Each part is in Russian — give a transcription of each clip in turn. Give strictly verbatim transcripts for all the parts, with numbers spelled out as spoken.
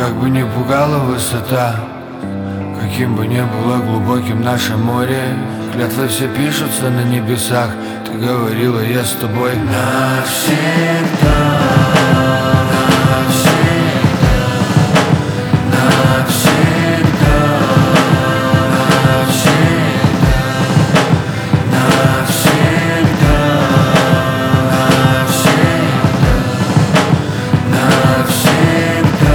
как бы ни пугала высота, каким бы ни было глубоким наше море, клятвы все пишутся на небесах. Ты говорила, я с тобой навсегда, навсегда, навсегда, навсегда, навсегда, навсегда,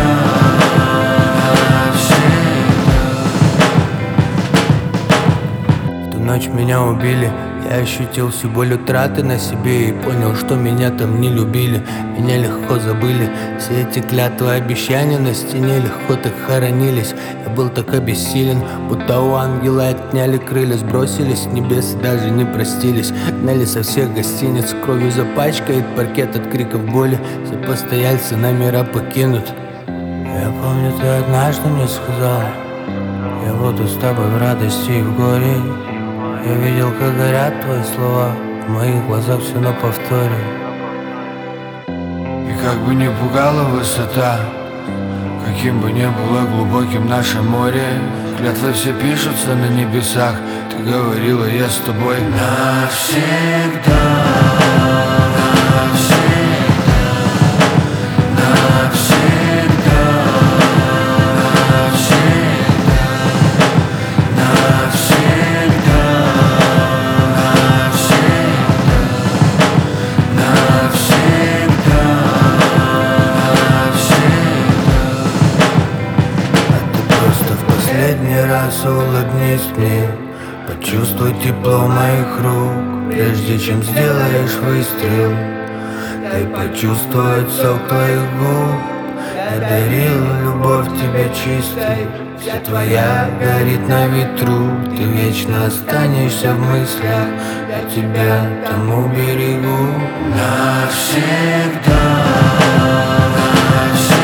навсегда. В ту ночь меня убили. Я ощутил всю боль утраты на себе и понял, что меня там не любили. Меня легко забыли. Все эти клятвы, обещания на стене легко так хоронились. Я был так обессилен, будто у ангела отняли крылья. Сбросились с небес и даже не простились. Гнали со всех гостиниц, кровью запачкает паркет от криков боли. Все постояльцы номера покинут. Я помню, ты однажды мне сказала: я буду с тобой в радости и в горе. Я видел, как горят твои слова, в моих глазах все на повторе. И как бы ни пугала высота, каким бы ни было глубоким наше море, клятвы все пишутся на небесах. Ты говорила, я с тобой навсегда, навсегда, навсегда, навсегда, навсегда, навсегда, Последний раз улыбнись мне, почувствуй тепло моих рук. Прежде чем сделаешь выстрел, дай почувствовать сок твоих губ. Я дарил любовь тебе чистой, вся твоя горит на ветру. Ты вечно останешься в мыслях, я тебя там уберегу. навсегда, навсегда.